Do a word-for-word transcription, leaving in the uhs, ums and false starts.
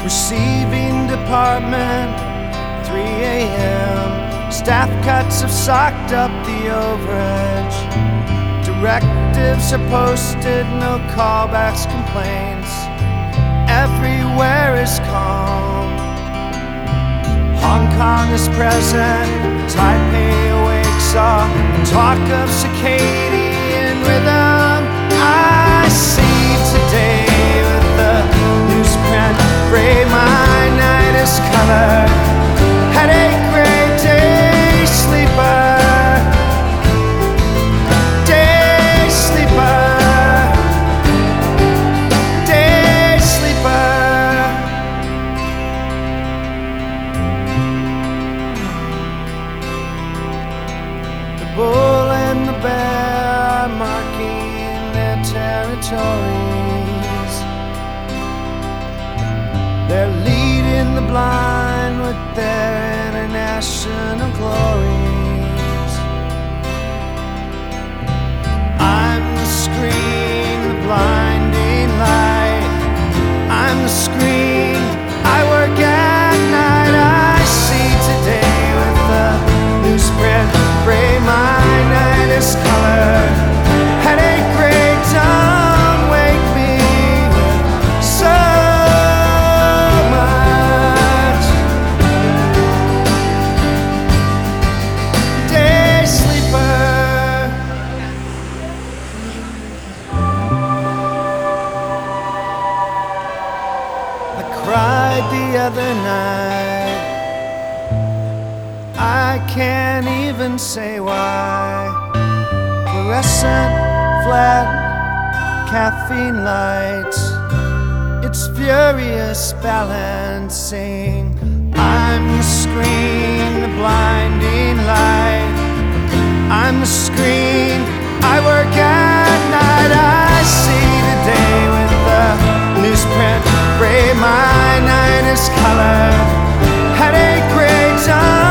Receiving department, three a m Staff cuts have socked up the overage. Directives are posted, no callbacks, complaints. Everywhere is calm. Hong Kong is present, Taipei awakes all talk of circadian rhythm. I see today with the newsprint gray, my night is color. Headache, gray, day sleeper. Day sleeper. Day sleeper. The bull and the bear are marking their territories. They're leading the blind with their international glories. I'm the screen, the blinding light. I'm the screen, I work at night. I see today with the newsprint gray, my night is color. Headache, gray, don't wake me with so much. Day sleeper. I cried the other night. I can't even say why. Fluorescent, flat, caffeine lights. It's furious balancing. I'm the screen, the blinding light. I'm the screen, I work at night. I see the day with the newsprint gray, my night is color. Headache, gray, dawn.